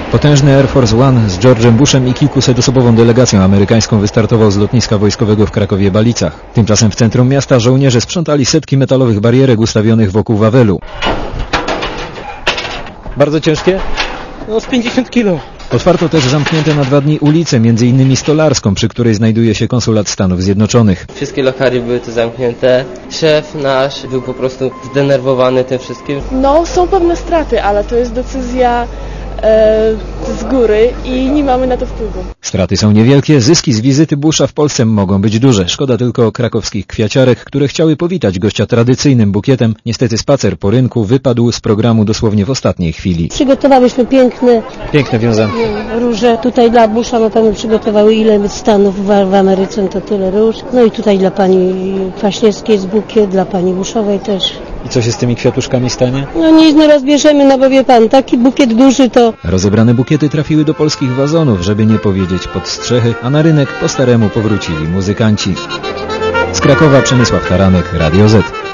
Potężny Air Force One z George'em Bushem i kilkusetosobową delegacją amerykańską wystartował z lotniska wojskowego w Krakowie-Balicach. Tymczasem w centrum miasta żołnierze sprzątali setki metalowych barierek ustawionych wokół Wawelu. Bardzo ciężkie? No z 50 kilo. Otwarto też zamknięte na 2 dni ulicę, m.in. Stolarską, przy której znajduje się konsulat Stanów Zjednoczonych. Wszystkie lokale były tu zamknięte. Szef nasz był po prostu zdenerwowany tym wszystkim. No, są pewne straty, ale to jest decyzja z góry i nie mamy na to wpływu. Straty są niewielkie, zyski z wizyty Busha w Polsce mogą być duże. Szkoda tylko krakowskich kwiaciarek, które chciały powitać gościa tradycyjnym bukietem. Niestety spacer po rynku wypadł z programu dosłownie w ostatniej chwili. Przygotowałyśmy piękne wiązanki. róże. Tutaj dla Busha na pewno przygotowały ile stanów w Ameryce, to tyle róż. No i tutaj dla pani Kwaśniewskiej jest bukiet, dla pani Bushowej też. I co się z tymi kwiatuszkami stanie? No nic, no rozbierzemy, no bo wie pan, taki bukiet duży to... Rozebrane bukiety trafiły do polskich wazonów, żeby nie powiedzieć pod strzechy, a na rynek po staremu powrócili muzykanci. Z Krakowa Przemysław Taranek, Radio Z.